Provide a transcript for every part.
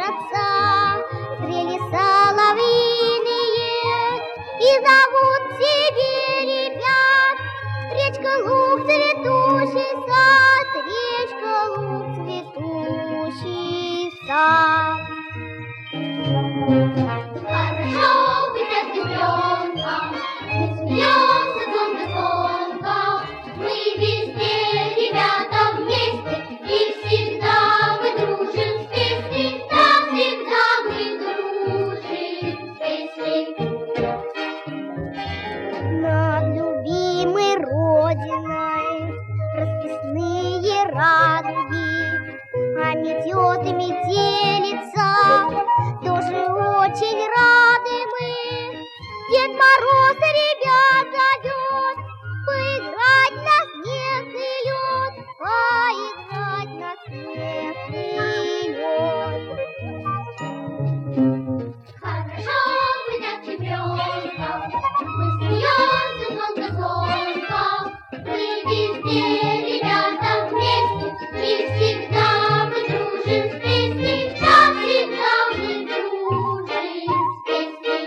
кружатся трели соловьиные и зовут себе ребят. Речка луг, цветущий сад, речка луг, цветущий сад. Хорошо быть ослепленком, мы смеемся звонко-звонко, мы везде, ребята, вместе, и всегда мы дружим с песней, да, всегда мы дружим с песней. Над любимой родиной расписные радуги, а метет и метелица, тоже очень рады мы. Дед Мороз ребят зовет поиграть на снег и лед, поиграть на снег и лед. Хорошо быть ослепленком, мы смеемся звонко-звонко, мы везде, ребята, вместе, и всегда мы дружим с песней, да, всегда мы дружим с песней.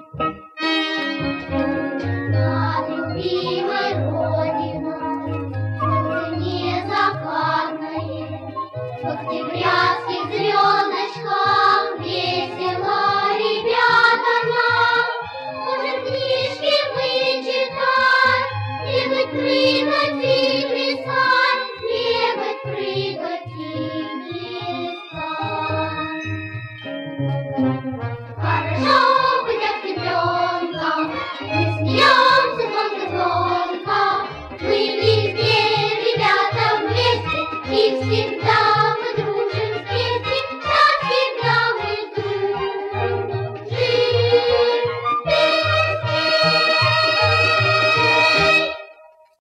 Над любимой родиной солнце не закатное, в октябрятских звездочках